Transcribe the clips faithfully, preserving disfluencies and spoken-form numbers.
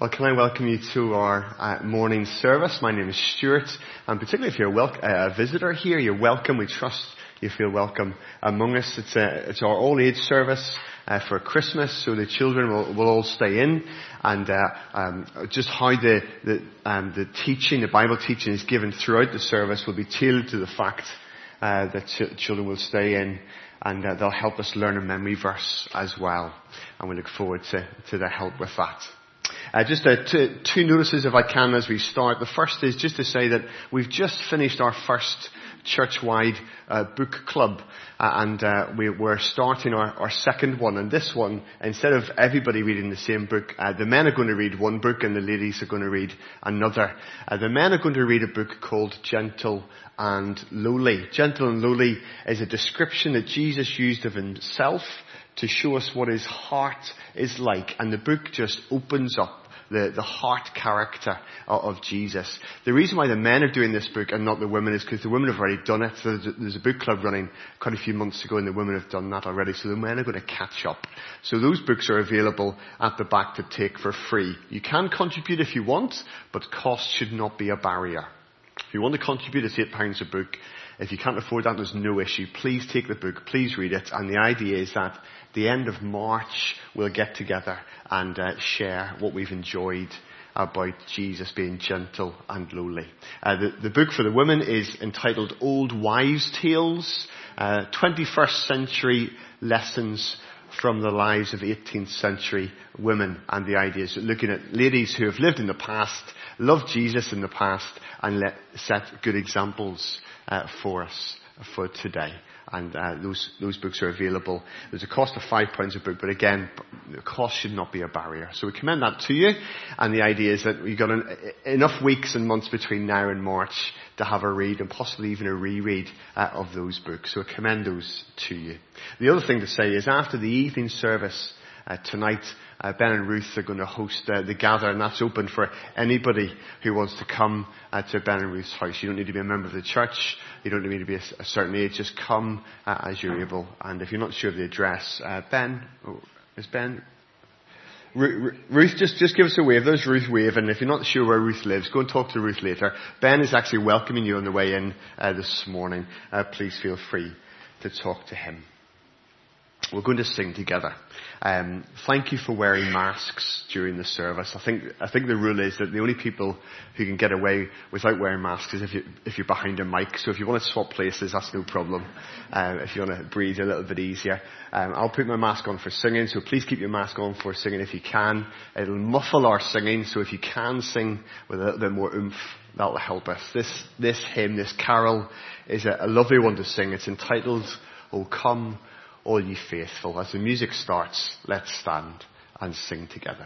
Well, can I welcome you to our uh, morning service? My name is Stuart, and particularly if you're a, wel- uh, a visitor here, you're welcome. We trust you feel welcome among us. It's, a, it's our all-age service uh, for Christmas, so the children will, will all stay in. And uh, um, just how the the, um, the teaching, the Bible teaching, is given throughout the service will be tailored to the fact uh, that ch- children will stay in. And uh, they'll help us learn a memory verse as well. And we look forward to, to their help with that. Uh, just uh, two, two notices if I can as we start. The first is just to say that we've just finished our first church-wide uh, book club. Uh, and uh, we, we're starting our, our second one. And this one, instead of everybody reading the same book, uh, the men are going to read one book and the ladies are going to read another. Uh, the men are going to read a book called Gentle and Lowly. Gentle and Lowly is a description that Jesus used of himself to show us what his heart is like. And the book just opens up the, the heart character of, of Jesus. The reason why the men are doing this book and not the women is because the women have already done it. So there's, there's a book club running quite a few months ago and the women have done that already. So the men are going to catch up. So those books are available at the back to take for free. You can contribute if you want, but cost should not be a barrier. If you want to contribute, it's eight pounds a book. If you can't afford that, there's no issue. Please take the book. Please read it. And the idea is that the end of March, we'll get together and uh, share what we've enjoyed about Jesus being gentle and lowly. Uh, the, the book for the women is entitled Old Wives' Tales, uh, twenty-first century lessons from the lives of eighteenth century women. And the idea is looking at ladies who have lived in the past, loved Jesus in the past, and let, set good examples uh, for us for today. And uh, those those books are available. There's a cost of five pounds a book, but again, the cost should not be a barrier. So we commend that to you. And the idea is that we've got an, enough weeks and months between now and March to have a read and possibly even a reread uh, of those books. So I commend those to you. The other thing to say is after the evening service uh, tonight, Uh, Ben and Ruth are going to host uh, the gather, and that's open for anybody who wants to come uh, to Ben and Ruth's house. You don't need to be a member of the church. You don't need to be a, a certain age. Just come uh, as you're able. And if you're not sure of the address, uh, Ben, oh, is Ben? Ru- Ruth, just, just give us a wave. There's Ruth waving. If you're not sure where Ruth lives, go and talk to Ruth later. Ben is actually welcoming you on the way in uh, this morning. Uh, please feel free to talk to him. We're going to sing together. Um, thank you for wearing masks during the service. I think I think the rule is that the only people who can get away without wearing masks is if you if you're behind a mic. So if you want to swap places, that's no problem. Um, if you want to breathe a little bit easier, um, I'll put my mask on for singing. So please keep your mask on for singing if you can. It'll muffle our singing. So if you can sing with a little bit more oomph, that'll help us. This this hymn, this carol, is a, a lovely one to sing. It's entitled "O Come, All Ye Faithful." As the music starts, let's stand and sing together.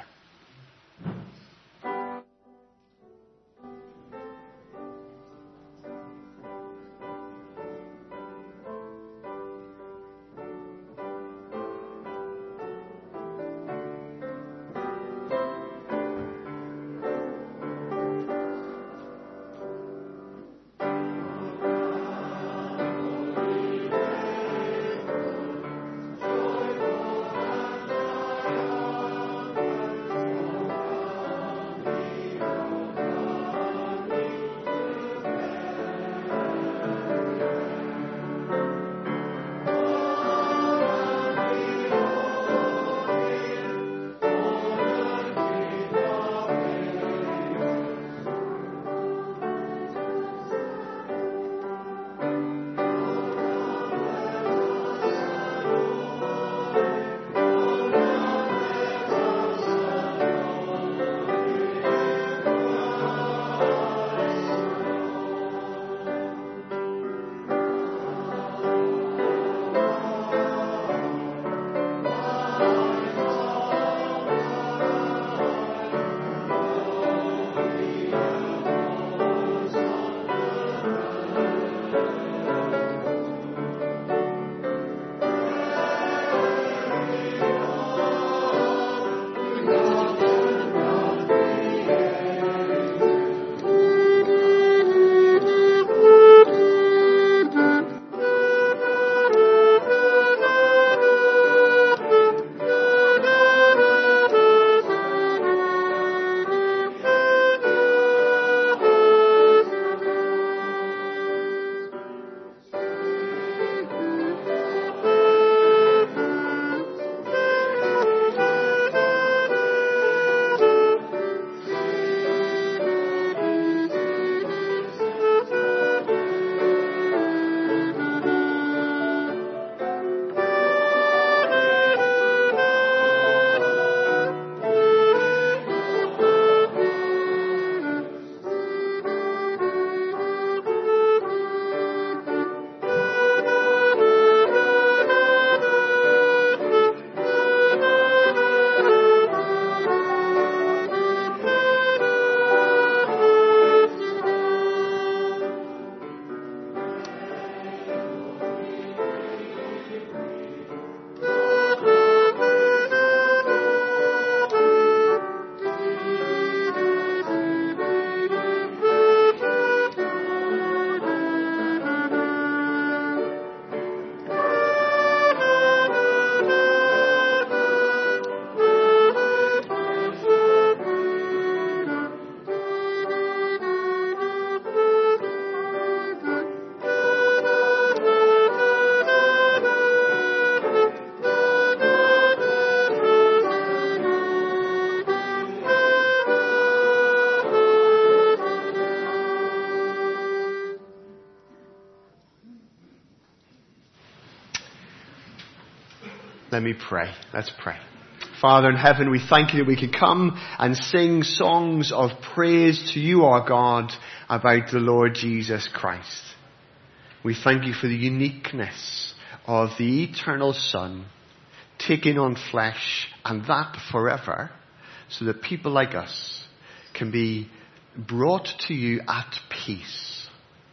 Let me pray. Let's pray. Father in heaven, we thank you that we can come and sing songs of praise to you, our God, about the Lord Jesus Christ. We thank you for the uniqueness of the eternal Son taking on flesh, and that forever, so that people like us can be brought to you at peace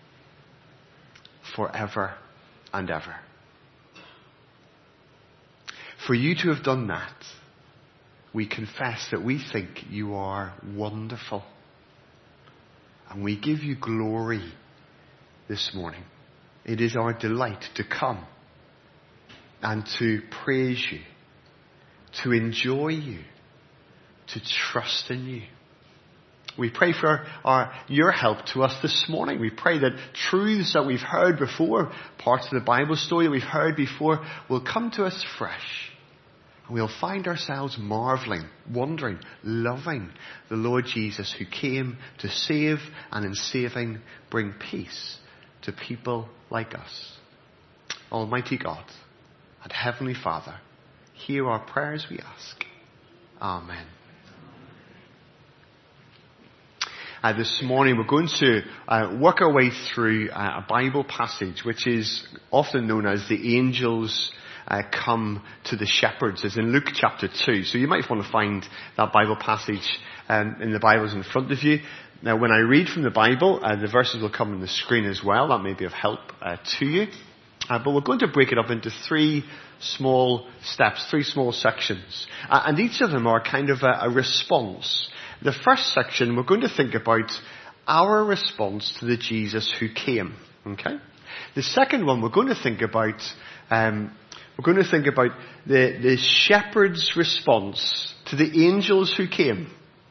forever and ever. For you to have done that, we confess that we think you are wonderful. And we give you glory this morning. It is our delight to come and to praise you, to enjoy you, to trust in you. We pray for our, your help to us this morning. We pray that truths that we've heard before, parts of the Bible story that we've heard before, will come to us fresh. We'll find ourselves marveling, wondering, loving the Lord Jesus, who came to save and in saving bring peace to people like us. Almighty God and Heavenly Father, hear our prayers, we ask. Amen. Uh, this morning we're going to uh, work our way through uh, a Bible passage which is often known as the angels Uh, come to the shepherds, as in Luke chapter two. So you might want to find that Bible passage um, in the Bibles in front of you. Now when I read from the Bible, uh, the verses will come on the screen as well. That may be of help uh, to you. Uh, but we're going to break it up into three small steps, three small sections. Uh, and each of them are kind of a, a response. The first section, we're going to think about our response to the Jesus who came. Okay? The second one, we're going to think about um, We're going to think about the, the shepherd's response to the angels who came.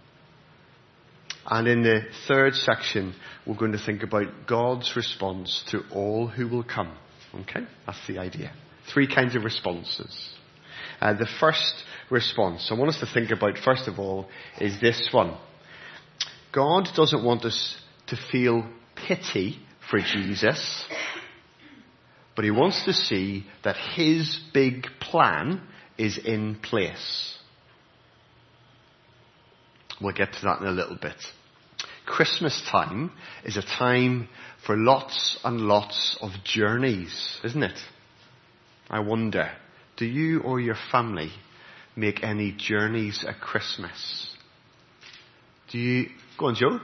And in the third section, we're going to think about God's response to all who will come. Okay? That's the idea. Three kinds of responses. Uh, the first response I want us to think about, first of all, is this one. God doesn't want us to feel pity for Jesus, but he wants to see that his big plan is in place. We'll get to that in a little bit. Christmas time is a time for lots and lots of journeys, isn't it? I wonder, do you or your family make any journeys at Christmas? Do you... Go on, Joe.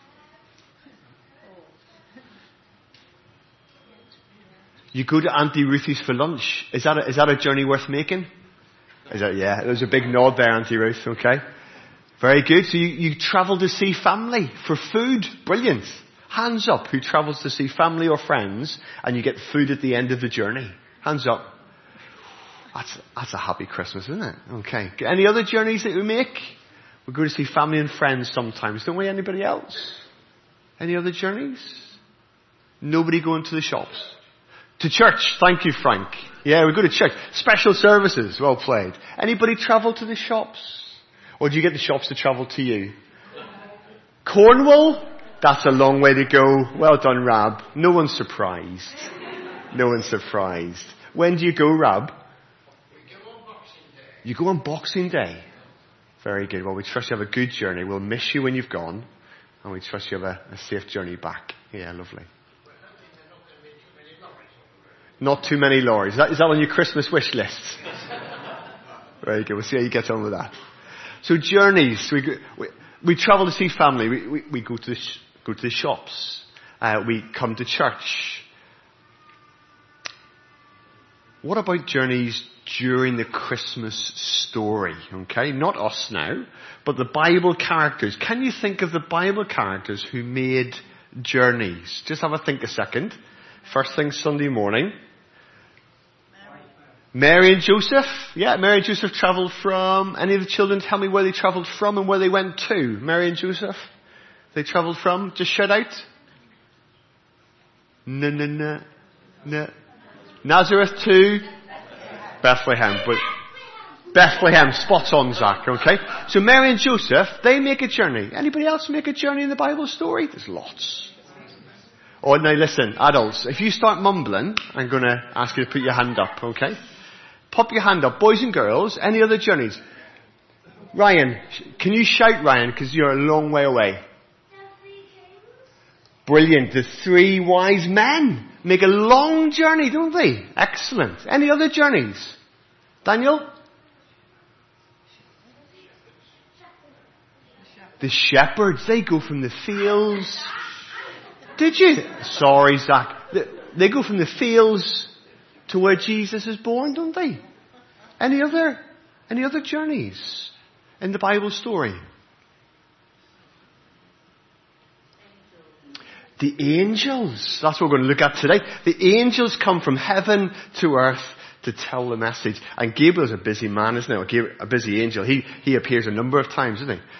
You go to Auntie Ruthie's for lunch. Is that a, is that a journey worth making? Is that, yeah, there's a big nod there, Auntie Ruth, okay. Very good. So you, you travel to see family for food. Brilliant. Hands up who travels to see family or friends and you get food at the end of the journey. Hands up. That's, that's a happy Christmas, isn't it? Okay. Any other journeys that we make? We go to see family and friends sometimes, don't we? Anybody else? Any other journeys? Nobody going to the shops? To church. Thank you, Frank. Yeah, we go to church. Special services. Well played. Anybody travel to the shops? Or do you get the shops to travel to you? Cornwall? That's a long way to go. Well done, Rab. No one's surprised. No one's surprised. When do you go, Rab? We go on Boxing Day. You go on Boxing Day. Very good. Well, we trust you have a good journey. We'll miss you when you've gone. And we trust you have a, a safe journey back. Yeah, lovely. Not too many lorries. Is that, is that on your Christmas wish list? Very good. We'll see how you get on with that. So journeys. We go, we, we travel to see family. We, we, we go to the sh- go to the shops. Uh, we come to church. What about journeys during the Christmas story? Okay, not us now, but the Bible characters. Can you think of the Bible characters who made journeys? Just have a think a second. First thing Sunday morning. Mary and Joseph. Yeah, Mary and Joseph travelled from... Any of the children tell me where they travelled from and where they went to? Mary and Joseph. They travelled from? Just shout out. No, no, no. No. Nazareth to Bethlehem. But Bethlehem, spot on, Zach, okay? So Mary and Joseph, they make a journey. Anybody else make a journey in the Bible story? There's lots. Oh, now listen, adults, if you start mumbling, I'm going to ask you to put your hand up, okay? Pop your hand up. Boys and girls, any other journeys? Ryan, can you shout, Ryan, because you're a long way away. Brilliant. The three wise men make a long journey, don't they? Excellent. Any other journeys? Daniel? The shepherds, they go from the fields. Did you? Sorry, Zach. They go from the fields to where Jesus is born, don't they? Any other, any other journeys in the Bible story? The angels. That's what we're going to look at today. The angels come from heaven to earth to tell the message. And Gabriel's a busy man, isn't he? A busy angel. He, he appears a number of times, doesn't he?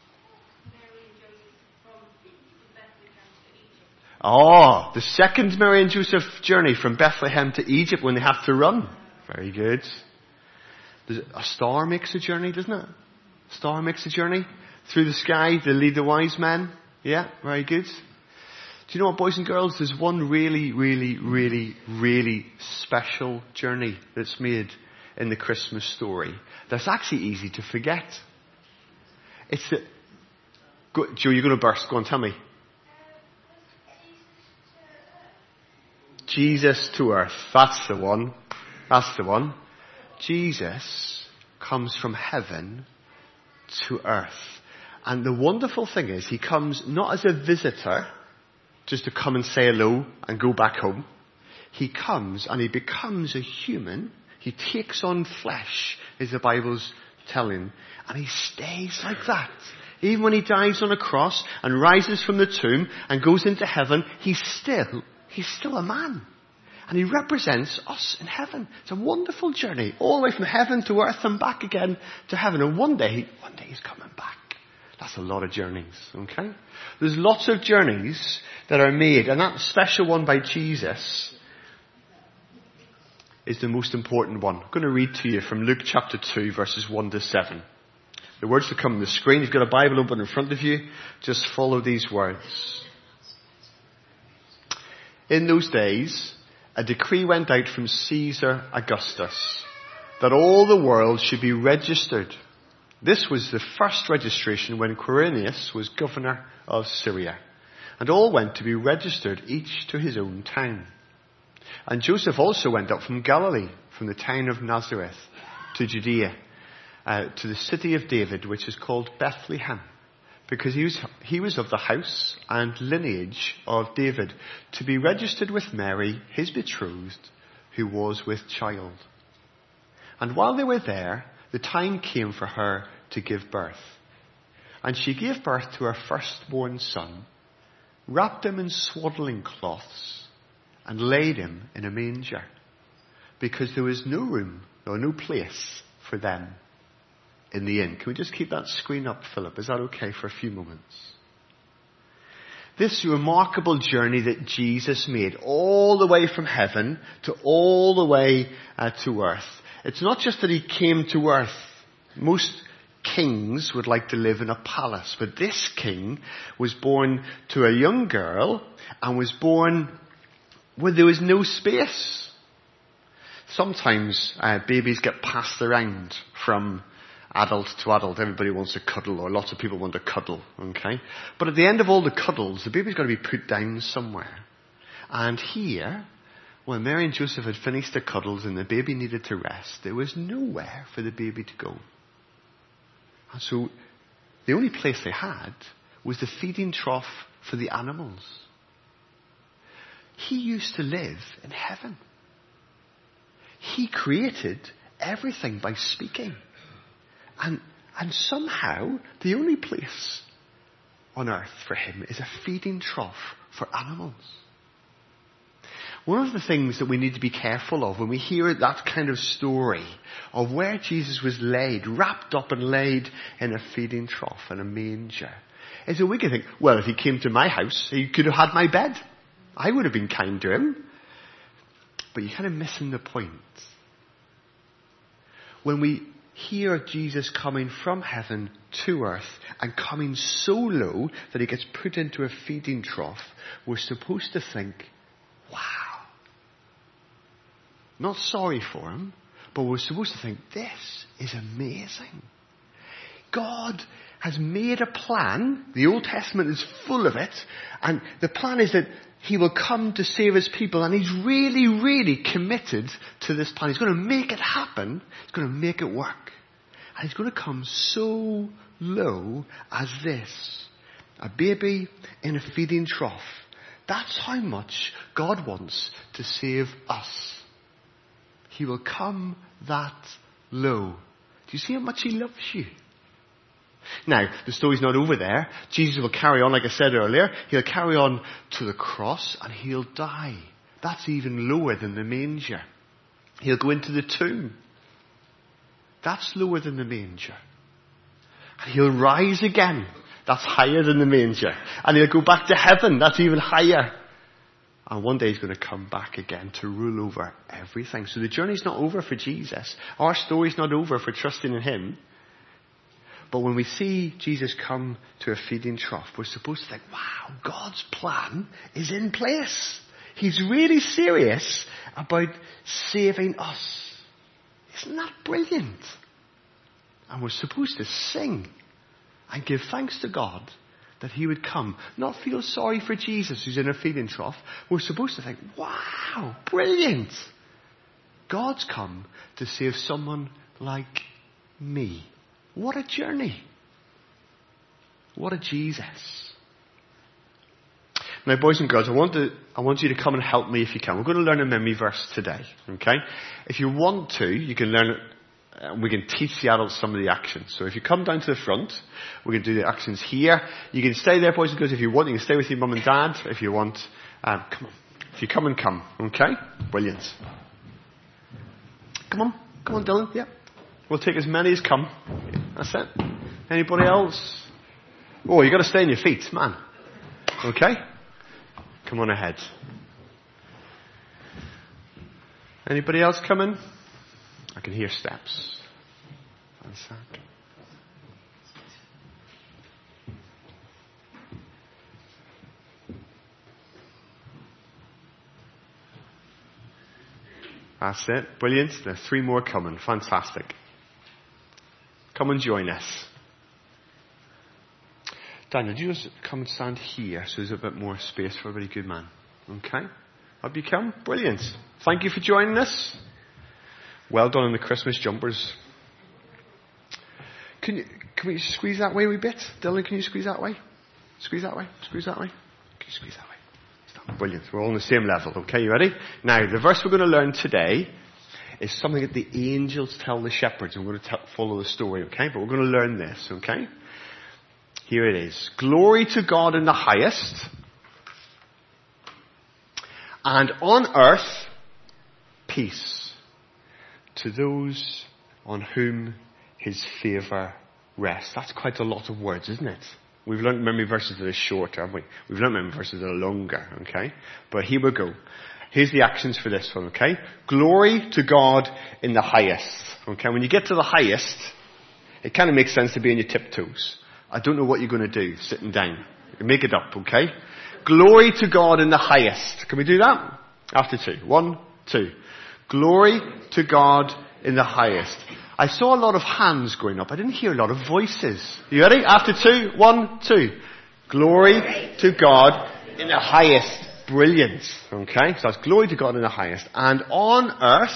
Oh, the second Mary and Joseph journey from Bethlehem to Egypt when they have to run. Very good. A star makes a journey, doesn't it? A star makes a journey through the sky to lead the wise men. Yeah, very good. Do you know what, boys and girls? There's one really, really, really, really special journey that's made in the Christmas story that's actually easy to forget. It's the... Go, Joe, you're going to burst. Go on, tell me. Jesus to earth. That's the one. That's the one. Jesus comes from heaven to earth. And the wonderful thing is, he comes not as a visitor, just to come and say hello and go back home. He comes and he becomes a human. He takes on flesh, as the Bible's telling. And he stays like that. Even when he dies on a cross and rises from the tomb and goes into heaven, he's still He's still a man. And he represents us in heaven. It's a wonderful journey. All the way from heaven to earth and back again to heaven. And one day, one day he's coming back. That's a lot of journeys, okay? There's lots of journeys that are made. And that special one by Jesus is the most important one. I'm going to read to you from Luke chapter two, verses one to seven. The words that come on the screen. You've got a Bible open in front of you. Just follow these words. In those days, a decree went out from Caesar Augustus that all the world should be registered. This was the first registration when Quirinius was governor of Syria. And all went to be registered, each to his own town. And Joseph also went up from Galilee, from the town of Nazareth, to Judea, uh, to the city of David, which is called Bethlehem, because he was, he was of the house and lineage of David, to be registered with Mary, his betrothed, who was with child. And while they were there, the time came for her to give birth. And she gave birth to her firstborn son, wrapped him in swaddling cloths, and laid him in a manger, because there was no room, or no place for them in the inn. Can we just keep that screen up, Philip? Is that okay for a few moments? This remarkable journey that Jesus made all the way from heaven to all the way uh, to earth. It's not just that he came to earth. Most kings would like to live in a palace, but this king was born to a young girl and was born where there was no space. Sometimes uh, babies get passed around from adult to adult. Everybody wants to cuddle, or lots of people want to cuddle, okay? But at the end of all the cuddles, the baby's got to be put down somewhere. And here, when Mary and Joseph had finished the cuddles and the baby needed to rest, there was nowhere for the baby to go. And so the only place they had was the feeding trough for the animals. He used to live in heaven. He created everything by speaking. And, and somehow, the only place on earth for him is a feeding trough for animals. One of the things that we need to be careful of when we hear that kind of story of where Jesus was laid, wrapped up and laid in a feeding trough and a manger, is that we can think, well, if he came to my house, he could have had my bed. I would have been kind to him. But you're kind of missing the point. When we hear Jesus coming from heaven to earth and coming so low that he gets put into a feeding trough, we're supposed to think, wow. Not sorry for him, But we're supposed to think, this is amazing. God has made a plan. The Old Testament is full of it. And the plan is that he will come to save his people. And he's really, really committed to this plan. He's going to make it happen. He's going to make it work. And he's going to come so low as this. A baby in a feeding trough. That's how much God wants to save us. He will come that low. Do you see how much he loves you? Now, the story's not over there. Jesus will carry on, like I said earlier. He'll carry on to the cross and he'll die. That's even lower than the manger. He'll go into the tomb. That's lower than the manger. And he'll rise again. That's higher than the manger. And he'll go back to heaven. That's even higher. And one day he's going to come back again to rule over everything. So the journey's not over for Jesus. Our story's not over for trusting in him. But when we see Jesus come to a feeding trough, we're supposed to think, wow, God's plan is in place. He's really serious about saving us. Isn't that brilliant? And we're supposed to sing and give thanks to God that he would come. Not feel sorry for Jesus who's in a feeding trough. We're supposed to think, wow, brilliant. God's come to save someone like me. What a journey. What a Jesus. Now, boys and girls, I want to, I want you to come and help me if you can. We're going to learn a memory verse today, okay? If you want to, you can learn it, and we can teach the adults some of the actions. So if you come down to the front, we can do the actions here. You can stay there, boys and girls, if you want. You can stay with your mum and dad if you want. Um, come on. If you come and come, okay? Brilliant. Come on. Come on, Dylan. Yeah. We'll take as many as come. That's it. Anybody else? Oh, you got to stay on your feet, man. Okay? Come on ahead. Anybody else coming? I can hear steps. Fantastic. That's it. Brilliant. There's three more coming. Fantastic. Come and join us. Daniel, you just come and stand here so there's a bit more space for everybody. Good man. Okay. Up you come. Brilliant. Thank you for joining us. Well done on the Christmas jumpers. Can you, can we squeeze that way a wee bit? Dylan, can you squeeze that way? Squeeze that way. Squeeze that way. Can you squeeze that way? Stop. Brilliant. We're all on the same level. Okay, you ready? Now, the verse we're going to learn today is something that the angels tell the shepherds. And we're going to t- follow the story, okay? But we're going to learn this, okay? Here it is. Glory to God in the highest, and on earth, peace to those on whom his favour rests. That's quite a lot of words, isn't it? We've learned memory verses that are shorter, haven't we? We've learned memory verses that are longer, okay? But here we go. Here's the actions for this one, okay? Glory to God in the highest. Okay, when you get to the highest, it kind of makes sense to be on your tiptoes. I don't know what you're going to do sitting down. You can make it up, okay? Glory to God in the highest. Can we do that? After two. One, two. Glory to God in the highest. I saw a lot of hands going up. I didn't hear a lot of voices. You ready? After two. One, two. Glory to God in the highest. Brilliant. Okay, so that's glory to God in the highest. And on earth,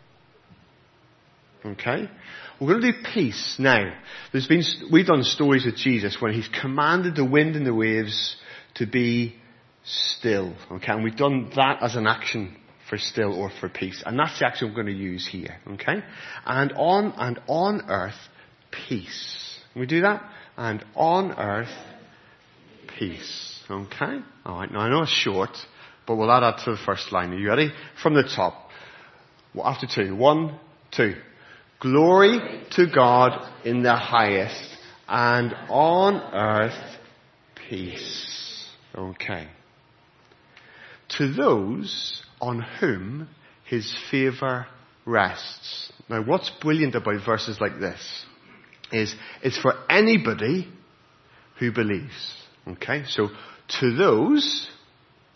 okay, we're going to do peace. Now, there's been, we've done stories with Jesus when he's commanded the wind and the waves to be still. Okay, and we've done that as an action for still or for peace. And that's the action we're going to use here. Okay, and on, and on earth, peace. Can we do that? And on earth, peace. Okay? Alright, now I know it's short, but we'll add that to the first line. Are you ready? From the top. Well, after two. One, two. Glory to God in the highest, and on earth, peace. Okay. To those on whom his favour rests. Now what's brilliant about verses like this is it's for anybody who believes. Okay? So, to those,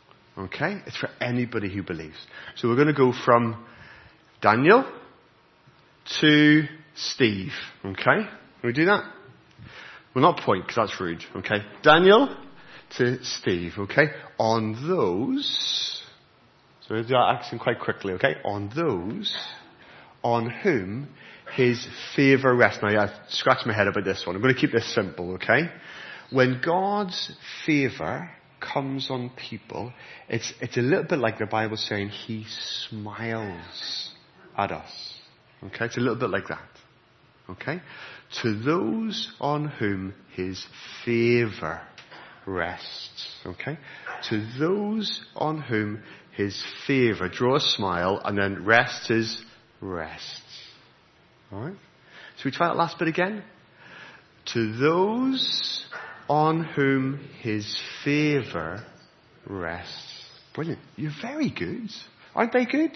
okay, it's for anybody who believes. So we're going to go from Daniel to Steve. Okay? Can we do that? Well, not point, because that's rude. Okay? Daniel to Steve. Okay? On those, so we'll do that action quite quickly. Okay? On those on whom his favour rests. Now, I've scratched my head about this one. I'm going to keep this simple. Okay? When God's favour comes on people, it's it's a little bit like the Bible saying he smiles at us. Okay? It's a little bit like that. Okay? To those on whom his favour rests. Okay? To those on whom his favour, draw a smile, and then rest is rest. Alright? So we try that last bit again. To those on whom his favour rests. Brilliant. You're very good. Aren't they good?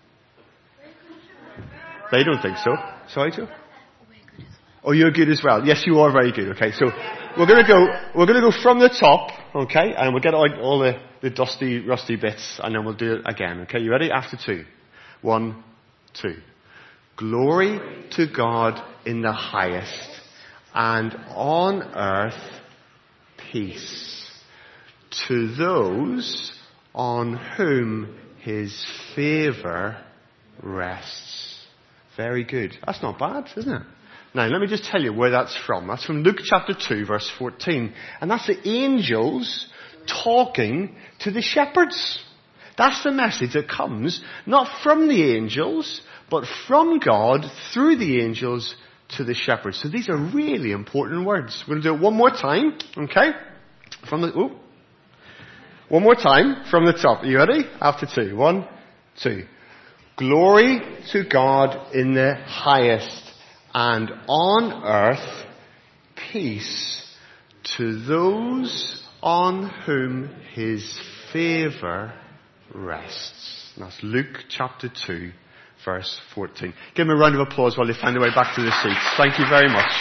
They don't think so. Sorry, Joe? Oh, you're good as well. Yes, you are very good. Okay, so we're going to go. We're going to go from the top. Okay, and we'll get all, all the, the dusty, rusty bits, and then we'll do it again. Okay, you ready? After two, one, two. Glory to God in the highest, and on earth peace to those on whom his favour rests. Very good. That's not bad, isn't it? Now, let me just tell you where that's from. That's from Luke chapter two, verse fourteen. And that's the angels talking to the shepherds. That's the message that comes, not from the angels, but from God, through the angels, to the shepherds. So these are really important words. We're going to do it one more time, okay? From the, oh. One more time, from the top. Are you ready? After two. One, two. Glory to God in the highest, and on earth peace to those on whom his favour rests. And that's Luke chapter two, verse fourteen. Give them a round of applause while they find their way back to their seats. Thank you very much.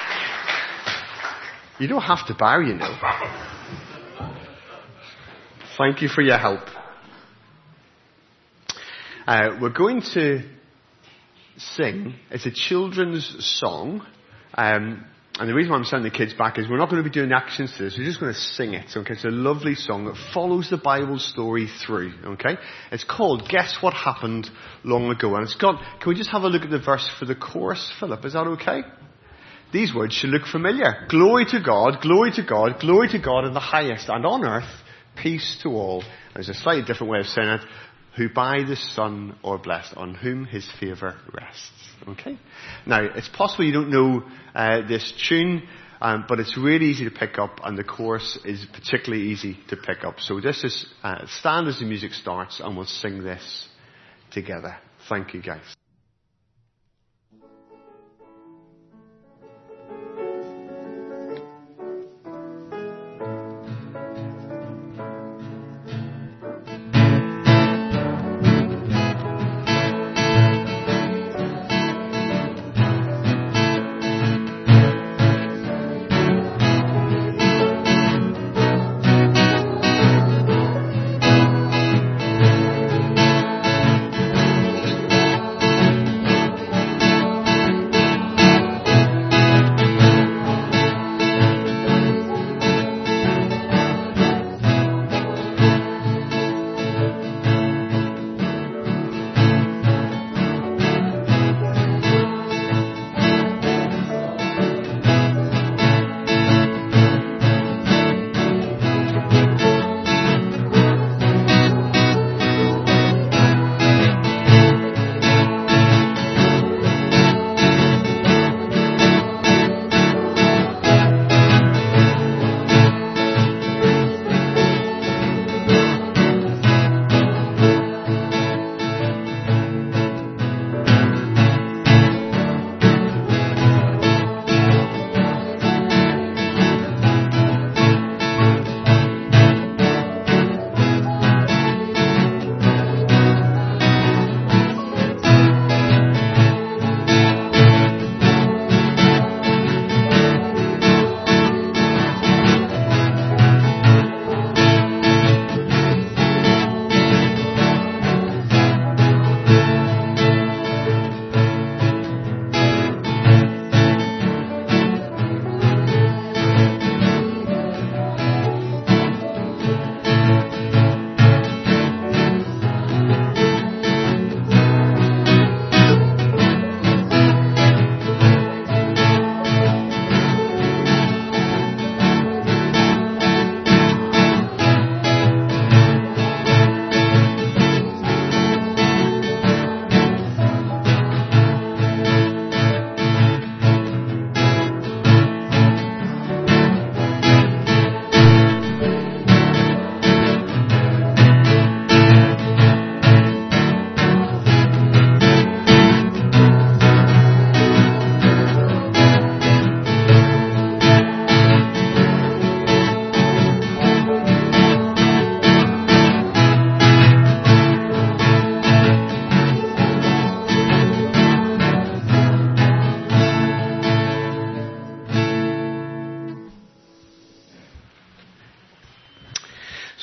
You don't have to bow, you know. Thank you for your help. Uh, we're going to sing. It's a children's song. Um, and the reason why I'm sending the kids back is we're not going to be doing actions to this. We're just going to sing it. Okay, it's a lovely song that follows the Bible story through. Okay, it's called "Guess What Happened Long Ago," and it's got. Can we just have a look at the verse for the chorus, Philip? Is that okay? These words should look familiar. Glory to God, glory to God, glory to God in the highest, and on earth peace to all. There's a slightly different way of saying it. Who by the Son are blessed, on whom his favour rests. Okay? Now, it's possible you don't know uh, this tune, um, but it's really easy to pick up, and the chorus is particularly easy to pick up. So this is, uh, stand as the music starts, and we'll sing this together. Thank you, guys.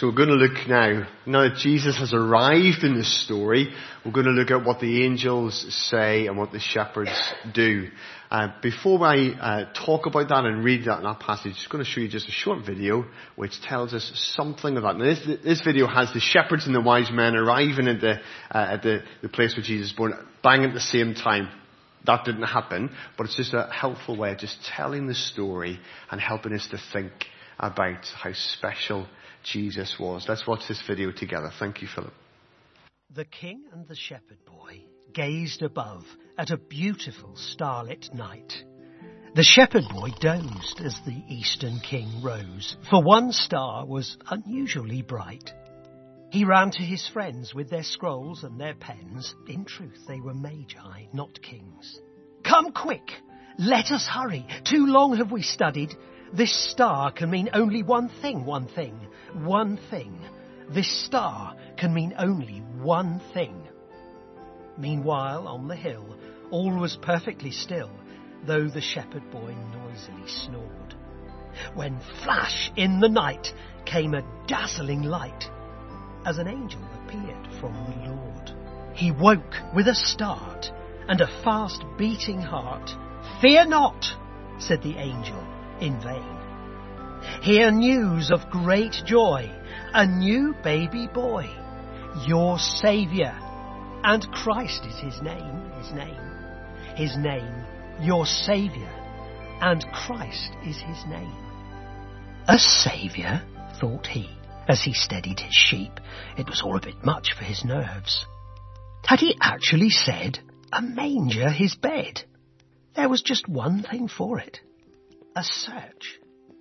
So we're going to look now, now that Jesus has arrived in this story, we're going to look at what the angels say and what the shepherds do. Uh, before I uh, talk about that and read that in that passage, I'm just going to show you just a short video which tells us something of that. Now this, this video has the shepherds and the wise men arriving at the, uh, at the, the place where Jesus was born, bang at the same time. That didn't happen, but it's just a helpful way of just telling the story and helping us to think about how special Jesus was. Let's watch this video together. Thank you, Philip. The king and the shepherd boy gazed above at a beautiful starlit night. The shepherd boy dozed as the eastern king rose, for one star was unusually bright. He ran to his friends with their scrolls and their pens. In truth, they were magi, not kings. Come quick! Let us hurry! Too long have we studied. This star can mean only one thing, one thing, one thing. This star can mean only one thing. Meanwhile, on the hill, all was perfectly still, though the shepherd boy noisily snored. When flash in the night came a dazzling light, as an angel appeared from the Lord. He woke with a start and a fast beating heart. Fear not, said the angel, in vain. Hear news of great joy, a new baby boy, your Saviour, and Christ is his name, his name, his name, your Saviour, and Christ is his name. A Saviour, thought he, as he steadied his sheep. It was all a bit much for his nerves. Had he actually said, a manger his bed? There was just one thing for it. A search.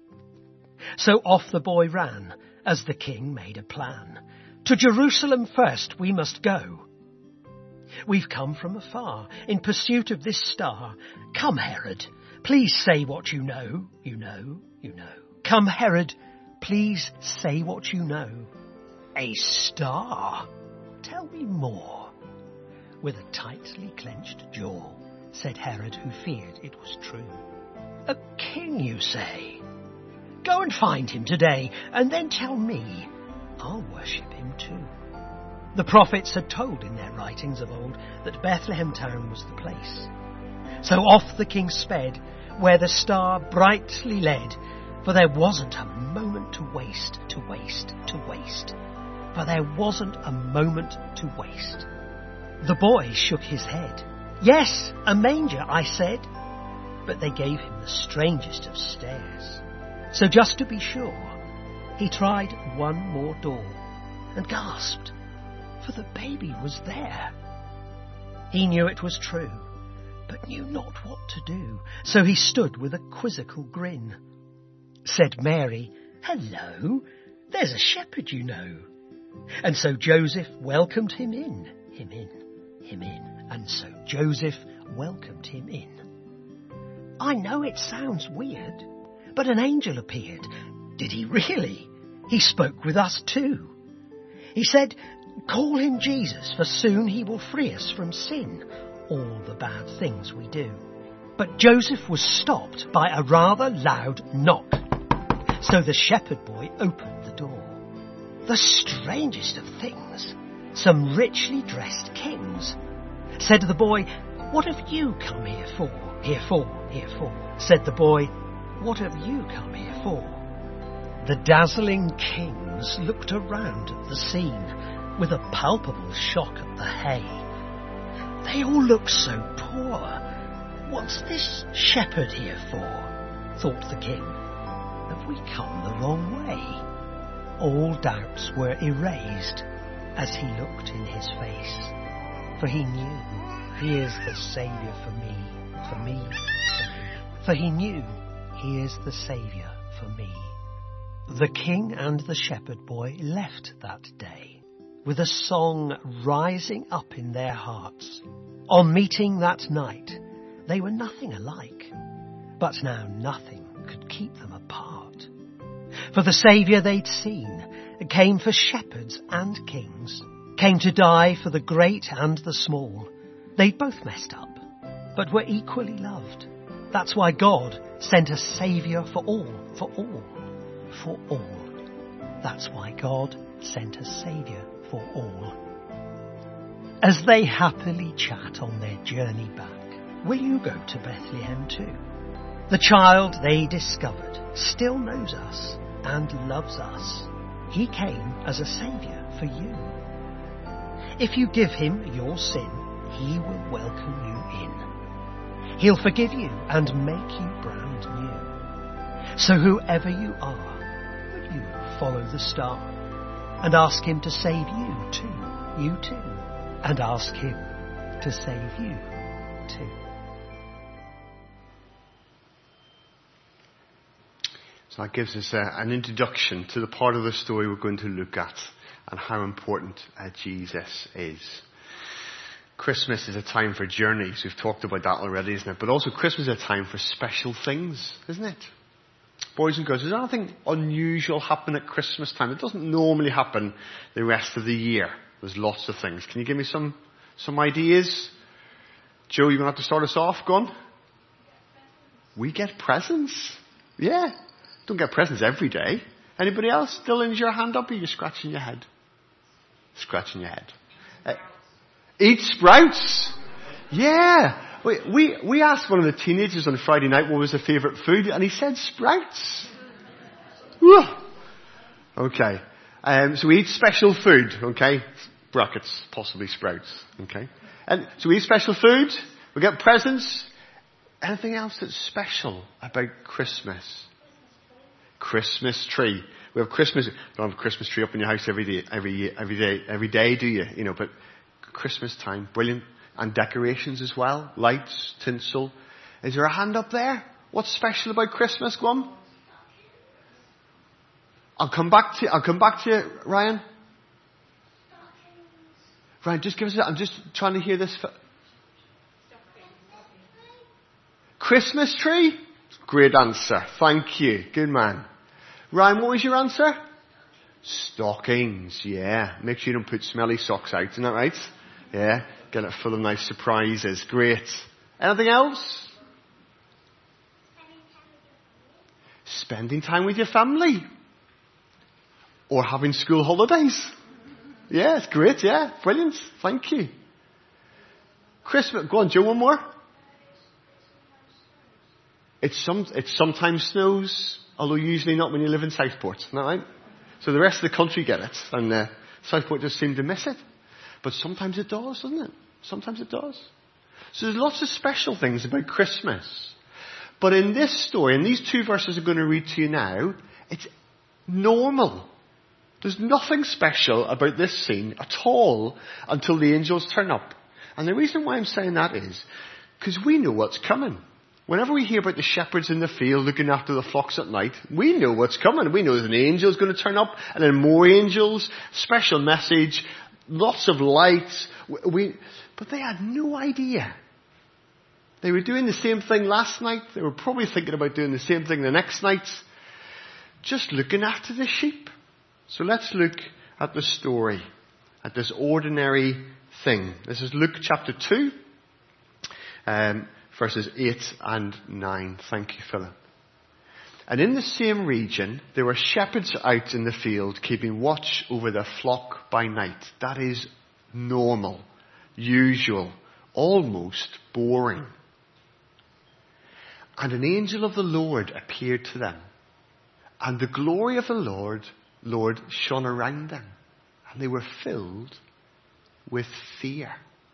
So off the boy ran, as the king made a plan. To Jerusalem first we must go. We've come from afar, in pursuit of this star. Come, Herod, please say what you know, you know, you know. Come, Herod, please say what you know. A star? Tell me more. With a tightly clenched jaw, said Herod, who feared it was true. A king, you say? Go and find him today, and then tell me. I'll worship him too. The prophets had told in their writings of old that Bethlehem town was the place. So off the king sped, where the star brightly led, for there wasn't a moment to waste, to waste, to waste. For there wasn't a moment to waste. The boy shook his head. Yes, a manger, I said. But they gave him the strangest of stares. So just to be sure, he tried one more door and gasped, for the baby was there. He knew it was true, but knew not what to do. So he stood with a quizzical grin. Said Mary, hello, there's a shepherd you know. And so Joseph welcomed him in, him in, him in. And so Joseph welcomed him in. I know it sounds weird, but an angel appeared. Did he really? He spoke with us too. He said, call him Jesus, for soon he will free us from sin, all the bad things we do. But Joseph was stopped by a rather loud knock. So the shepherd boy opened the door. The strangest of things, some richly dressed kings. Said the boy, what have you come here for? Here for, here for. Said the boy, what have you come here for? The dazzling kings looked around at the scene with a palpable shock at the hay. They all look so poor. What's this shepherd here for? Thought the king. Have we come the wrong way? All doubts were erased as he looked in his face, for he knew, here's the Saviour for me, for me, for me. For he knew, here's the Saviour for me. The king and the shepherd boy left that day, with a song rising up in their hearts. On meeting that night, they were nothing alike, but now nothing could keep them apart. For the Saviour they'd seen came for shepherds and kings, came to die for the great and the small. They'd both messed up, but were equally loved. That's why God sent a Saviour for all, for all, for all. That's why God sent a Saviour for all. As they happily chat on their journey back, will you go to Bethlehem too? The child they discovered still knows us and loves us. He came as a saviour for you. If you give him your sin, he will welcome you in. He'll forgive you and make you brand new. So whoever you are, will you follow the star and ask him to save you too, you too, and ask him to save you too. So that gives us a, an introduction to the part of the story we're going to look at and how important uh, Jesus is. Christmas is a time for journeys. We've talked about that already, isn't it? But also Christmas is a time for special things, isn't it? Boys and girls, there's anything unusual happen at Christmas time? It doesn't normally happen the rest of the year. There's lots of things. Can you give me some some ideas? Joe, you're going to have to start us off. Go on. We get presents. Yeah. Don't get presents every day. Anybody else? Dylan's your hand up, or you're scratching your head? Scratching your head. Uh, eat Sprouts. Yeah. We, we, we asked one of the teenagers on Friday night what was their favourite food, and he said Sprouts. Whew. Okay. Um, so we eat special food, okay? Brackets, possibly Sprouts, okay? And so we eat special food, we get presents. Anything else that's special about Christmas? Christmas tree. We have Christmas. You don't have a Christmas tree up in your house every day, every every day, every day, do you? You know, but Christmas time, brilliant, and decorations as well, lights, tinsel. Is there a hand up there? What's special about Christmas? Go on. I'll come back to. I'll come back to you, Ryan. Ryan, just give us. A, I'm just trying to hear this. Christmas tree. Great answer. Thank you. Good man. Ryan, what was your answer? Stockings. Yeah. Make sure you don't put smelly socks out. Isn't that right? Yeah. Get it full of nice surprises. Great. Anything else? Spending time with your family. Or having school holidays. Yeah, it's great. Yeah. Brilliant. Thank you. Christmas. Go on, Joe, one more. It's some, it sometimes snows, although usually not when you live in Southport, isn't that right? So the rest of the country get it, and uh, Southport just seem to miss it. But sometimes it does, doesn't it? Sometimes it does. So there's lots of special things about Christmas. But in this story, in these two verses I'm going to read to you now, it's normal. There's nothing special about this scene at all until the angels turn up. And the reason why I'm saying that is because we know what's coming. Whenever we hear about the shepherds in the field looking after the flocks at night, we know what's coming. We know that an angel's going to turn up, and then more angels, special message, lots of lights. We, but they had no idea. They were doing the same thing last night. They were probably thinking about doing the same thing the next night. Just looking after the sheep. So let's look at the story, at this ordinary thing. This is Luke chapter two. Um... Verses eight and nine. Thank you, Philip. And in the same region, there were shepherds out in the field, keeping watch over their flock by night. That is normal, usual, almost boring. And an angel of the Lord appeared to them. And the glory of the Lord, Lord shone around them. And they were filled with fear.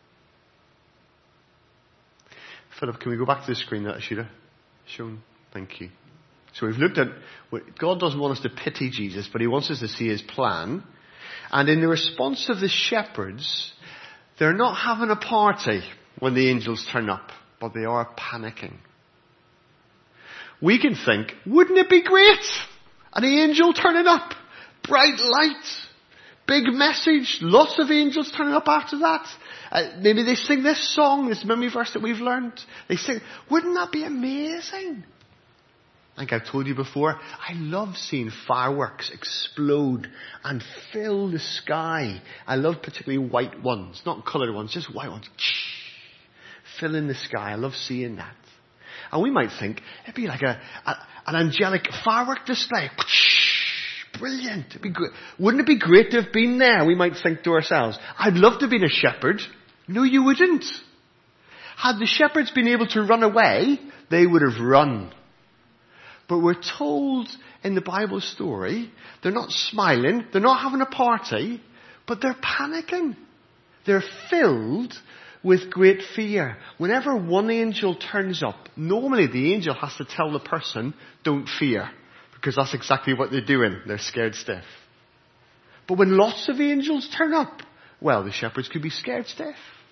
Philip, can we go back to the screen that I should have shown? Thank you. So we've looked at, God doesn't want us to pity Jesus, but he wants us to see his plan. And in the response of the shepherds, they're not having a party when the angels turn up, but they are panicking. We can think, wouldn't it be great? An angel turning up, bright light, big message, lots of angels turning up after that. Uh, maybe they sing this song, this memory verse that we've learned. They sing, wouldn't that be amazing? I think I've told you before, I love seeing fireworks explode and fill the sky. I love particularly white ones, not coloured ones, just white ones. Filling the sky. I love seeing that. And we might think, it'd be like a, a an angelic firework display. brilliant. It'd be great. Wouldn't it be great to have been there? We might think to ourselves, I'd love to have been a shepherd. No, you wouldn't. Had the shepherds been able to run away, they would have run. But we're told in the Bible story, they're not smiling, they're not having a party, but they're panicking. They're filled with great fear. Whenever one angel turns up, normally the angel has to tell the person, don't fear. Because that's exactly what they're doing. They're scared stiff. But when lots of angels turn up, well, the shepherds could be scared stiff.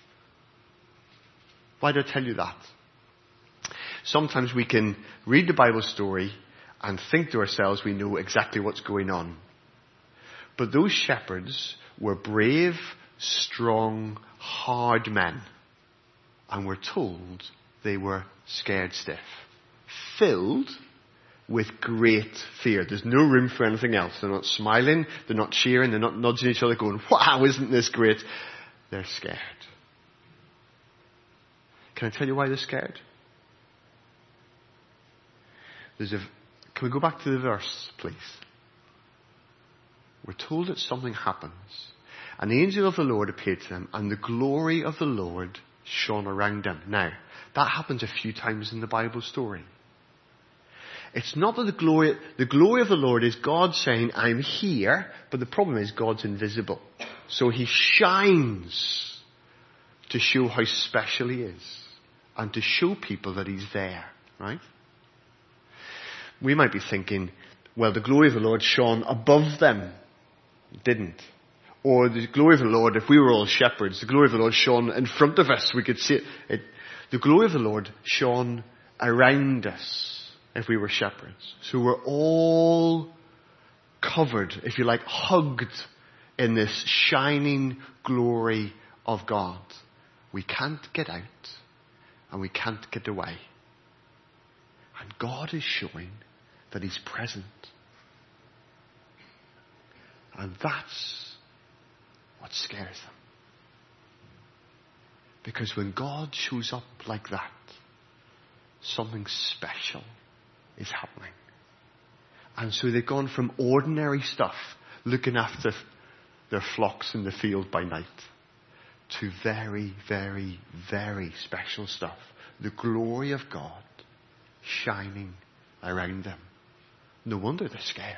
Why do I tell you that? Sometimes we can read the Bible story and think to ourselves we know exactly what's going on. But those shepherds were brave, strong, hard men. And we're told they were scared stiff. Filled with great fear. There's no room for anything else. They're not smiling, they're not cheering, they're not nudging each other going, wow, isn't this great? They're scared. Can I tell you why they're scared? There's a, can we go back to the verse, please? We're told that something happens. An angel of the Lord appeared to them, and the glory of the Lord shone around them. Now, that happens a few times in the Bible story. It's not that the glory, the glory of the Lord is God saying, I'm here, but the problem is God's invisible. So he shines to show how special he is and to show people that he's there, right? We might be thinking, well, the glory of the Lord shone above them. It didn't. Or the glory of the Lord, if we were all shepherds, the glory of the Lord shone in front of us. We could see it. it the glory of the Lord shone around us if we were shepherds. So we're all covered, if you like, hugged in this shining glory of God. We can't get out and we can't get away. And God is showing that he's present. And that's what scares them. Because when God shows up like that, something special is happening. And so they've gone from ordinary stuff, looking after their flocks in the field by night, to very, very, very special stuff. The glory of God shining around them. No wonder they're scared.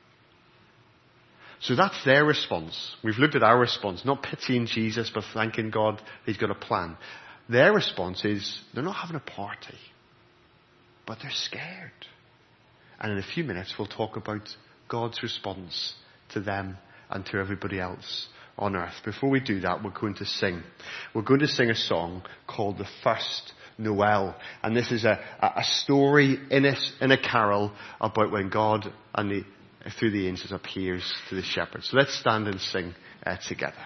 So that's their response. We've looked at our response, not pitying Jesus, but thanking God he's got a plan. Their response is, they're not having a party, but they're scared. And in a few minutes we'll talk about God's response to them and to everybody else on earth. Before we do that, we're going to sing. We're going to sing a song called The First Noel. And this is a, a story in a, in a carol about when God and the through the angels appears to the shepherds. So let's stand and sing uh, together.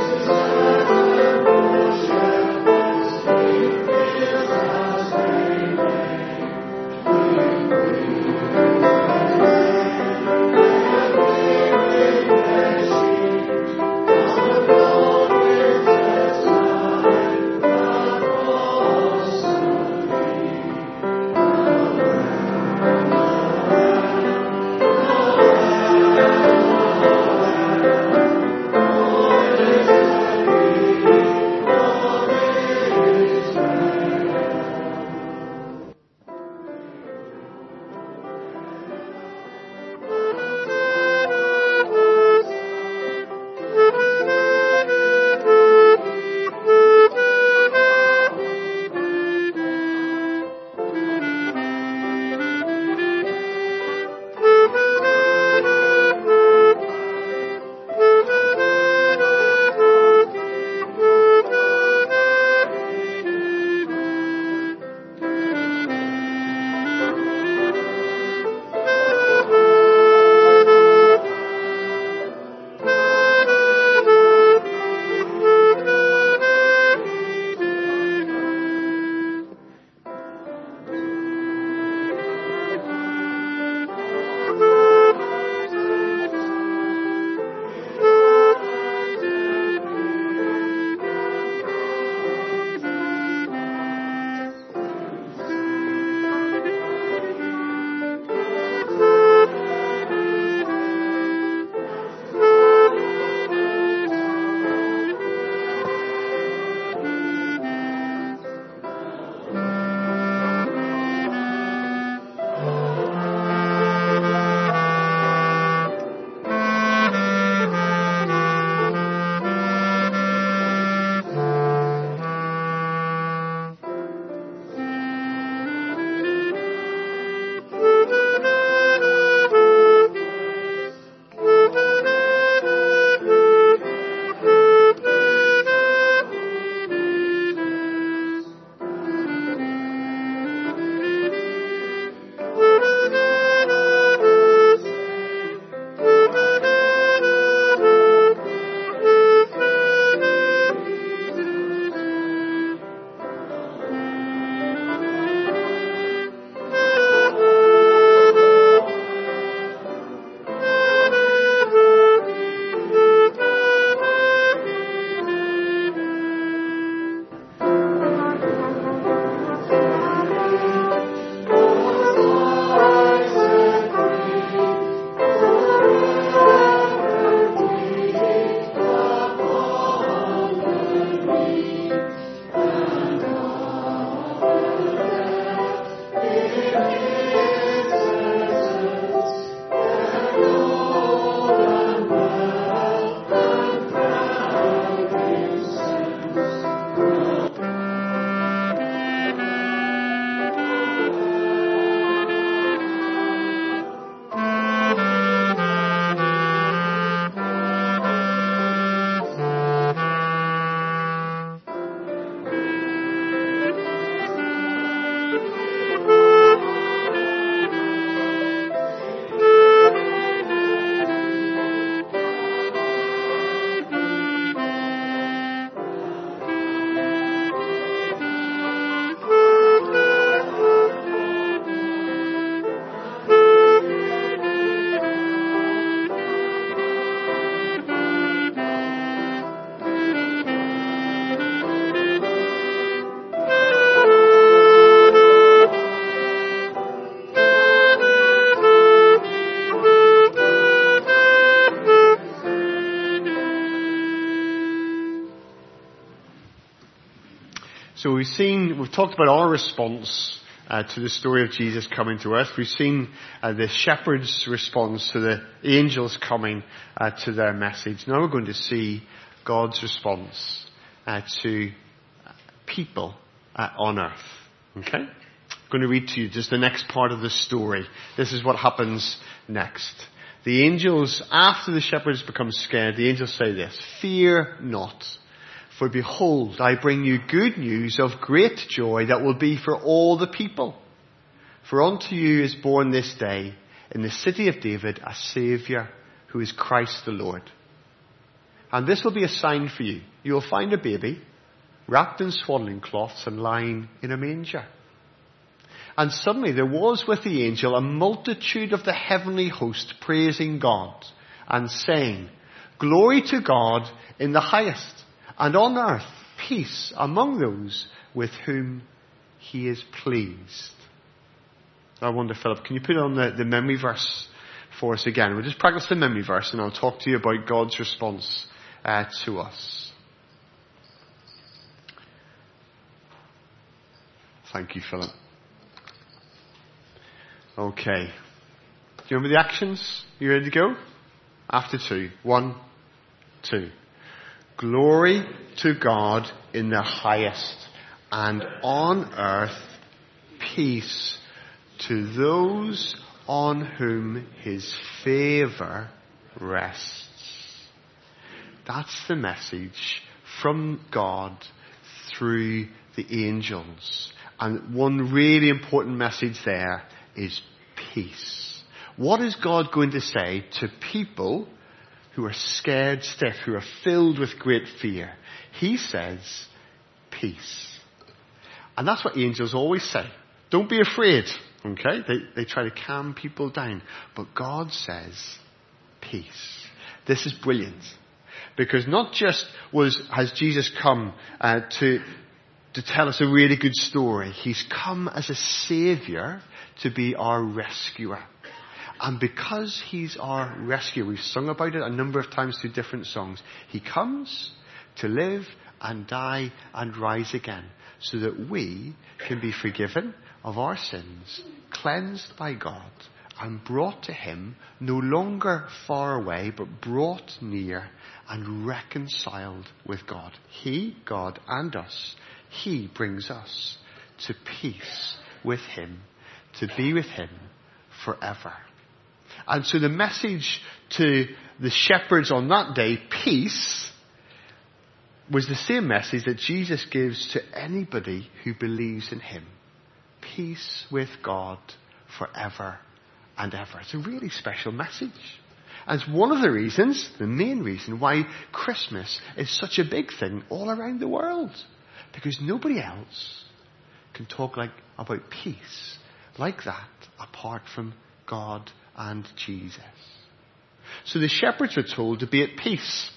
Thank you. So we've seen, we've talked about our response uh, to the story of Jesus coming to earth. We've seen uh, the shepherds' response to the angels coming uh, to their message. Now we're going to see God's response uh, to people uh, on earth. Okay? I'm going to read to you just the next part of the story. This is what happens next. The angels, after the shepherds become scared, the angels say this: "Fear not, for behold, I bring you good news of great joy that will be for all the people. For unto you is born this day in the city of David a Saviour, who is Christ the Lord. And this will be a sign for you. You will find a baby wrapped in swaddling cloths and lying in a manger." And suddenly there was with the angel a multitude of the heavenly host praising God and saying, "Glory to God in the highest, and on earth peace among those with whom he is pleased." I wonder, Philip, can you put on the, the memory verse for us again? We'll just practice the memory verse and I'll talk to you about God's response uh, to us. Thank you, Philip. Okay. Do you remember the actions? You ready to go? After two. One, two. Glory to God in the highest, and on earth peace to those on whom his favour rests. That's the message from God through the angels. And one really important message there is peace. What is God going to say to people who are scared stiff, who are filled with great fear? He says, peace. And that's what angels always say. Don't be afraid. Okay? They, they try to calm people down. But God says, peace. This is brilliant. Because not just was has Jesus come uh, to, to tell us a really good story. He's come as a saviour to be our rescuer. And because he's our rescuer, we've sung about it a number of times through different songs. He comes to live and die and rise again so that we can be forgiven of our sins, cleansed by God, and brought to him, no longer far away, but brought near and reconciled with God. He, God, and us, he brings us to peace with him, to be with him forever. And so the message to the shepherds on that day, peace, was the same message that Jesus gives to anybody who believes in him. Peace with God forever and ever. It's a really special message. And it's one of the reasons, the main reason, why Christmas is such a big thing all around the world. Because nobody else can talk like about peace like that apart from God and Jesus. So the shepherds were told to be at peace.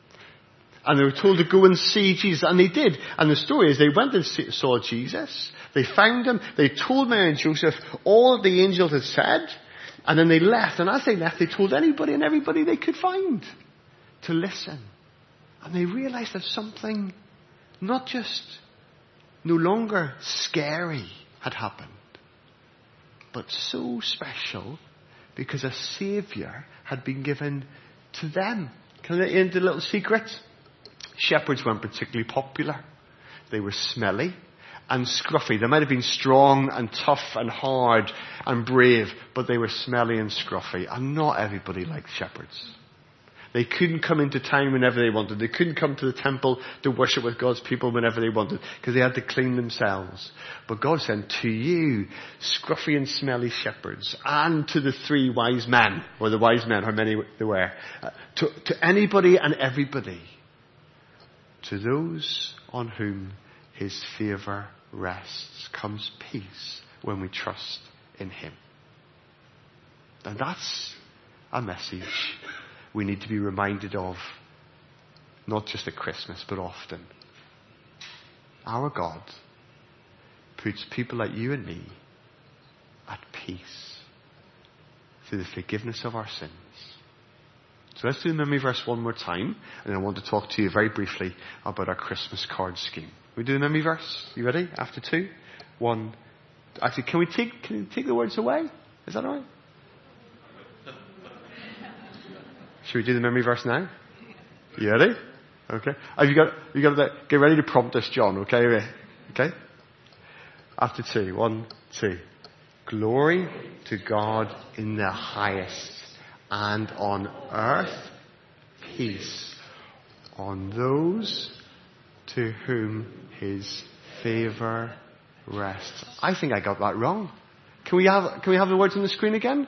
And they were told to go and see Jesus. And they did. And the story is they went and saw Jesus. They found him. They told Mary and Joseph all the angels had said. And then they left. And as they left, they told anybody and everybody they could find to listen. And they realized that something not just no longer scary had happened, but so special because a saviour had been given to them. Can I let you into a little secret? Shepherds weren't particularly popular. They were smelly and scruffy. They might have been strong and tough and hard and brave, but they were smelly and scruffy. And not everybody liked shepherds. They couldn't come into town whenever they wanted. They couldn't come to the temple to worship with God's people whenever they wanted, because they had to clean themselves. But God said, to you, scruffy and smelly shepherds, and to the three wise men, or the wise men, how many there were, uh, to, to anybody and everybody, to those on whom his favour rests, comes peace when we trust in him. And that's a message we need to be reminded of, not just at Christmas, but often. Our God puts people like you and me at peace through the forgiveness of our sins. So let's do the memory verse one more time, and then I want to talk to you very briefly about our Christmas card scheme. We do the memory verse? You ready? After two? One. Actually, can we take, can you take the words away? Is that alright? Should we do the memory verse now? You ready? Okay. Have you got, you got to get ready to prompt us, John, okay? Okay? After two. One, two. Glory to God in the highest, and on earth peace on those to whom his favour rests. I think I got that wrong. Can we have, can we have the words on the screen again?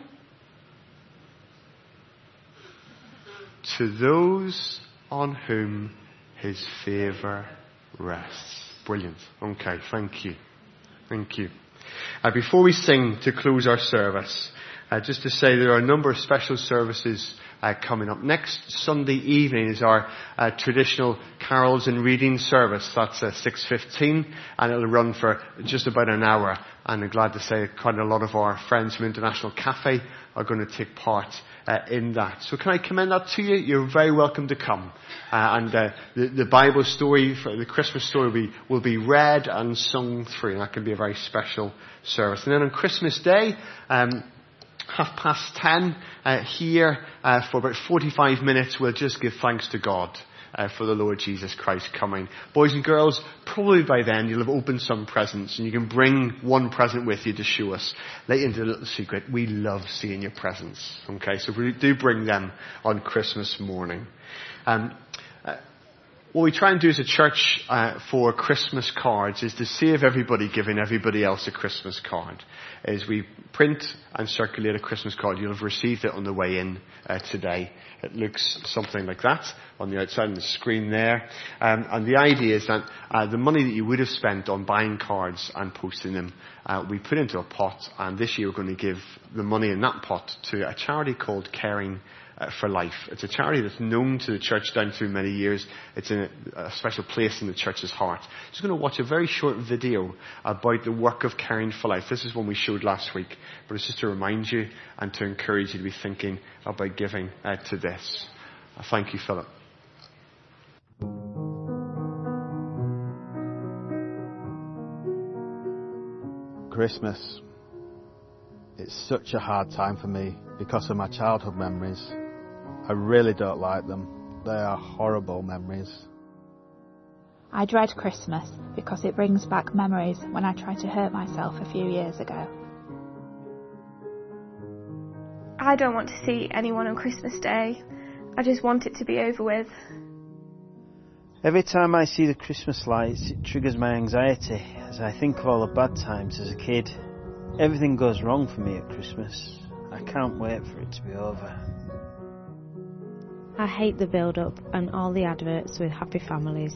To those on whom his favour rests. Brilliant. Okay, thank you. Thank you. Uh, before we sing to close our service, uh, just to say there are a number of special services uh, coming up. Next Sunday evening is our uh, traditional carols and reading service. That's uh, six fifteen, and it'll run for just about an hour. And I'm glad to say quite a lot of our friends from International Cafe are going to take part uh, in that. So can I commend that to you? You're very welcome to come. Uh, and uh, the, the Bible story, for the Christmas story, will be, will be read and sung through. And that can be a very special service. And then on Christmas Day, um, half past ten, uh, here uh, for about forty-five minutes, we'll just give thanks to God. Uh, for the Lord Jesus Christ coming. Boys and girls, probably by then you'll have opened some presents and you can bring one present with you to show us. Let you into a little secret. We love seeing your presents. Okay, so we do bring them on Christmas morning. Um, uh, what we try and do as a church uh, for Christmas cards is to save everybody giving everybody else a Christmas card. Is we print and circulate a Christmas card. You'll have received it on the way in uh, today. It looks something like that on the outside of the screen there. Um, and the idea is that uh, the money that you would have spent on buying cards and posting them, uh, we put into a pot, and this year we're going to give the money in that pot to a charity called Caring uh, for Life. It's a charity that's known to the church down through many years. It's in a, a special place in the church's heart. I'm just going to watch a very short video about the work of Caring for Life. This is one we showed last week, but it's just to remind you and to encourage you to be thinking about giving uh, to this. Uh, thank you, Philip. Christmas. It's such a hard time for me because of my childhood memories. I really don't like them. They are horrible memories. I dread Christmas because it brings back memories when I tried to hurt myself a few years ago. I don't want to see anyone on Christmas Day. I just want it to be over with. Every time I see the Christmas lights, it triggers my anxiety as I think of all the bad times as a kid. Everything goes wrong for me at Christmas. I can't wait for it to be over. I hate the build-up and all the adverts with happy families.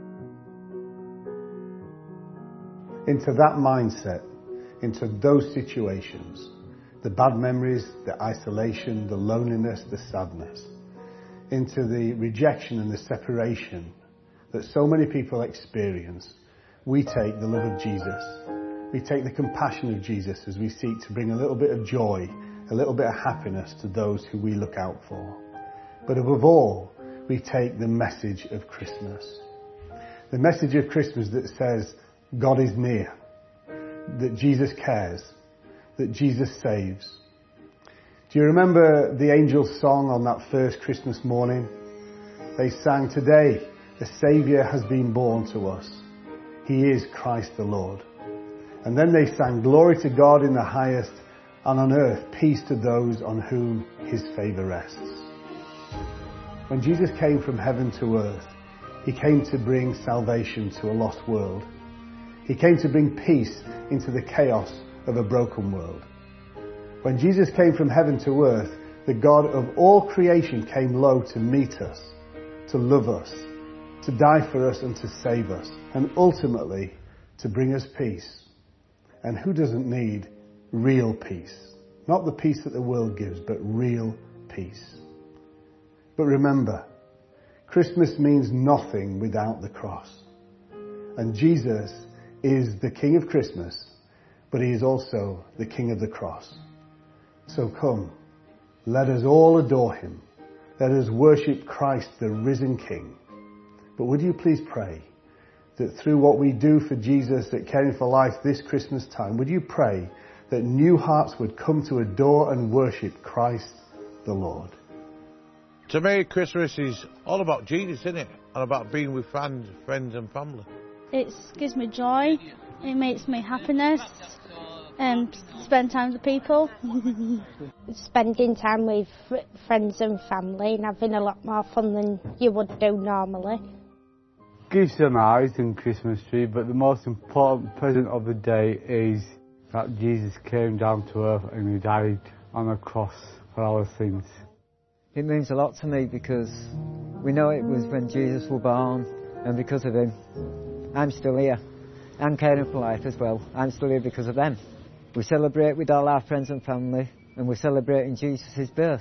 Into that mindset, into those situations, the bad memories, the isolation, the loneliness, the sadness, into the rejection and the separation that so many people experience, we take the love of Jesus. We take the compassion of Jesus as we seek to bring a little bit of joy, a little bit of happiness to those who we look out for. But above all, we take the message of Christmas. The message of Christmas that says God is near, that Jesus cares, that Jesus saves. Do you remember the angels' song on that first Christmas morning? They sang, "Today a Saviour has been born to us. He is Christ the Lord." And then they sang, "Glory to God in the highest, and on earth peace to those on whom his favour rests." When Jesus came from heaven to earth, he came to bring salvation to a lost world. He came to bring peace into the chaos of a broken world. When Jesus came from heaven to earth, the God of all creation came low to meet us, to love us, to die for us and to save us, and ultimately to bring us peace. And who doesn't need real peace? Not the peace that the world gives, but real peace. But remember, Christmas means nothing without the cross. And Jesus is the King of Christmas, but he is also the King of the cross. So come, let us all adore him. Let us worship Christ, the risen King. But would you please pray that through what we do for Jesus at Caring for Life this Christmas time, would you pray that new hearts would come to adore and worship Christ the Lord? To me, Christmas is all about Jesus, isn't it? And about being with friends, friends and family. It gives me joy, it makes me happiness, and spend time with people. Spending time with friends and family and having a lot more fun than you would do normally. Gifts are nice and Christmas tree, but the most important present of the day is that Jesus came down to earth and he died on a cross for our sins. It means a lot to me because we know it was when Jesus was born, and because of him, I'm still here. I'm Caring for Life as well. I'm still here because of them. We celebrate with all our friends and family, and we're celebrating Jesus' birth.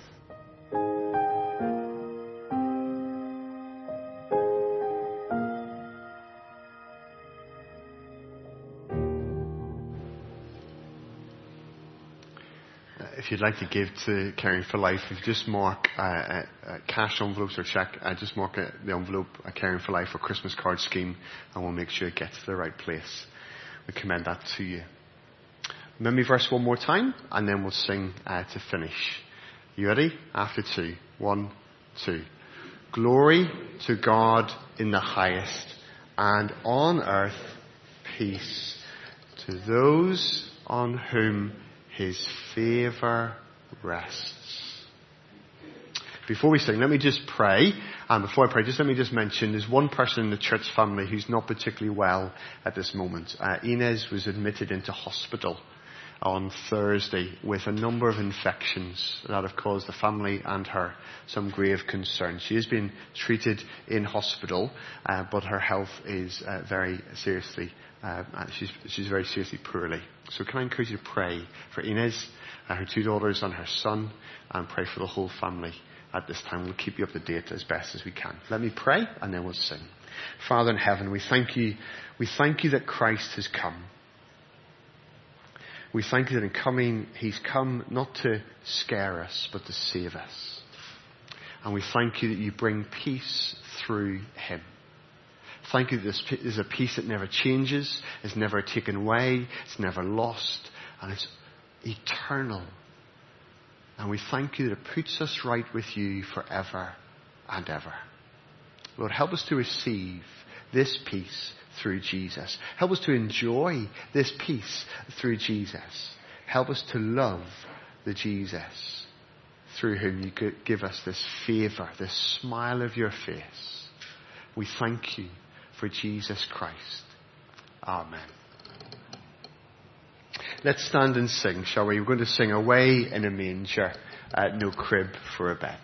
If you'd like to give to Caring for Life, if you just mark uh, uh, cash envelopes or check, uh, just mark uh, the envelope uh, Caring for Life or Christmas card scheme, and we'll make sure it gets to the right place. We commend that to you. Remember me verse one more time, and then we'll sing uh, to finish. You ready? After two. One, two. Glory to God in the highest, and on earth peace to those on whom his favour rests. Before we sing, let me just pray. And before I pray, just let me just mention, there's one person in the church family who's not particularly well at this moment. Uh, Inez was admitted into hospital on Thursday with a number of infections that have caused the family and her some grave concern. She has been treated in hospital, uh, but her health is uh, very seriously Uh, she's, she's very seriously poorly. So can I encourage you to pray for Inez, uh, her two daughters and her son, and pray for the whole family at this time. We'll keep you up to date as best as we can. Let me pray and then we'll sing. Father in heaven, we thank you, we thank you that Christ has come. We thank you that in coming, he's come not to scare us, but to save us. And we thank you that you bring peace through him. Thank you that this is a peace that never changes, is never taken away, it's never lost, and it's eternal. And we thank you that it puts us right with you forever and ever. Lord, help us to receive this peace through Jesus. Help us to enjoy this peace through Jesus. Help us to love the Jesus through whom you give us this favour, this smile of your face. We thank you for Jesus Christ. Amen. Let's stand and sing, shall we? We're going to sing Away in a Manger, uh, No Crib for a Bed.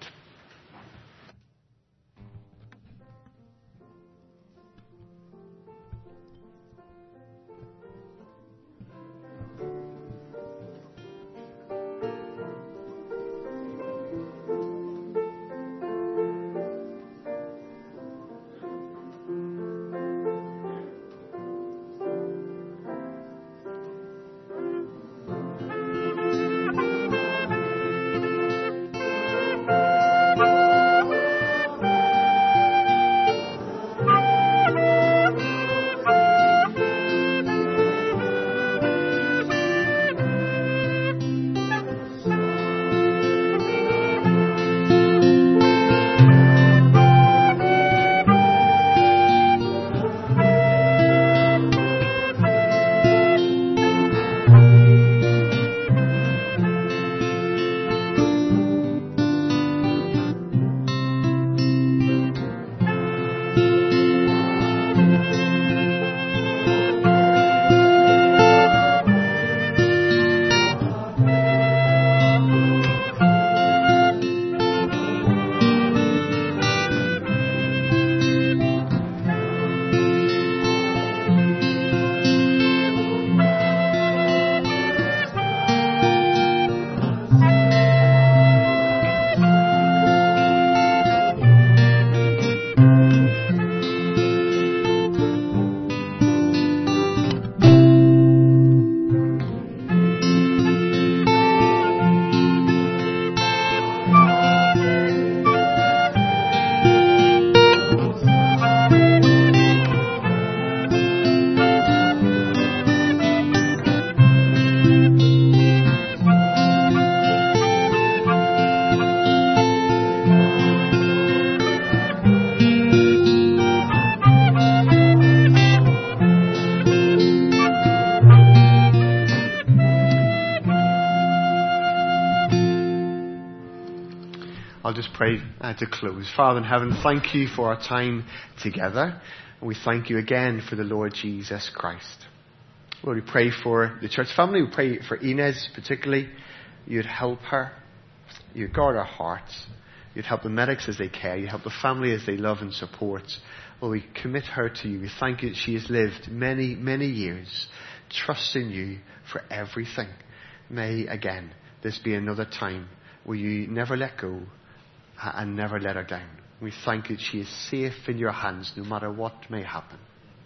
I'll just pray uh, to close. Father in heaven, thank you for our time together. And we thank you again for the Lord Jesus Christ. Lord, we pray for the church family. We pray for Inez particularly. You'd help her. You'd guard her heart. You'd help the medics as they care. You'd help the family as they love and support. Lord, we commit her to you. We thank you that she has lived many, many years trusting you for everything. May, again, this be another time where you never let go and never let her down. We thank you that she is safe in your hands no matter what may happen.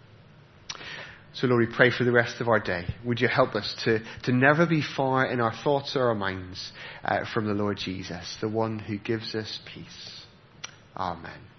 So Lord, we pray for the rest of our day. Would you help us to, to never be far in our thoughts or our minds uh, from the Lord Jesus, the one who gives us peace. Amen.